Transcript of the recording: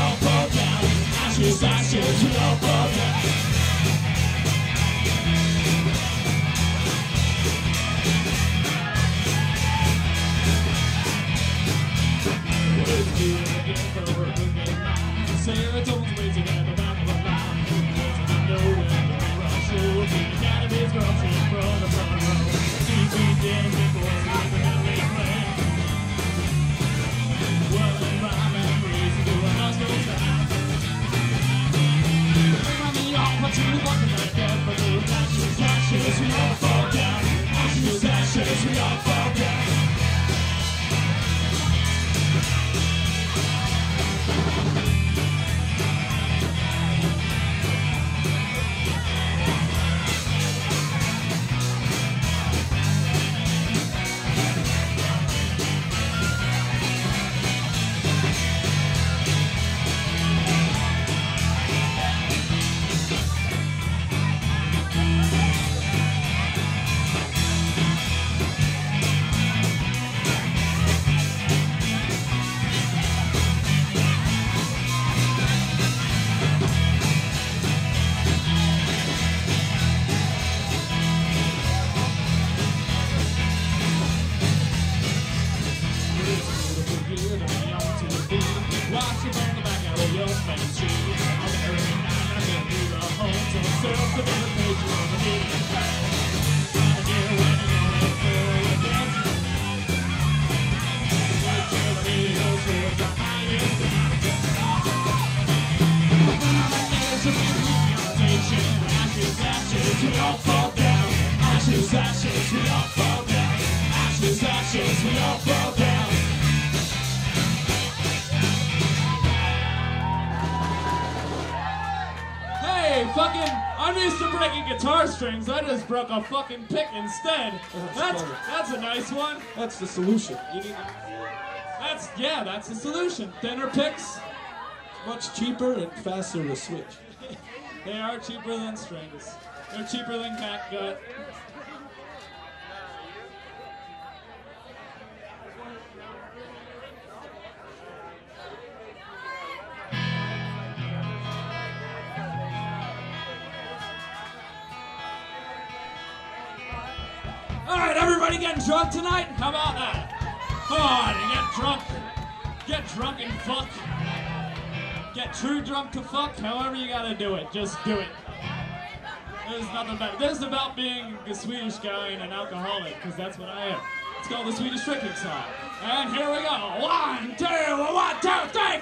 all fall down. Ashes, ashes, we all fall down. What is it doing again for a good night? Serotonin's waiting at the back of the line. I know when the rush will be the cannabis girls in front of the road. Deep dancing boys with the LA flame. Well, in my memories, do a house go down. Remind me all what you want to like that, but the ashes, ashes, we all fall down. Ashes, ashes, we all fall down. Watch it on the back out of your main street. I'm there every night and I can do the home to myself. The middle page on the meeting back. Trying to get when you're going for a dance. Wait till the video towards the highest. There's a big realization. Ashes, ashes, we all fall down. Ashes, ashes, we all fall down. Ashes, ashes, we all fall down. Hey, fucking, I'm used to breaking guitar strings. I just broke a fucking pick instead. That's a nice one. That's the solution. That's the solution. Thinner picks. Much cheaper and faster to switch. They are cheaper than strings. They're cheaper than catgut. Alright, everybody getting drunk tonight? How about that? Come on, and get drunk. Get drunk and fuck. Get true drunk to fuck. However you gotta do it, just do it. There's nothing better. This is about being a Swedish guy and an alcoholic, because that's what I am. It's called the Swedish drinking song. And here we go. 1, 2, 1, 2, 3.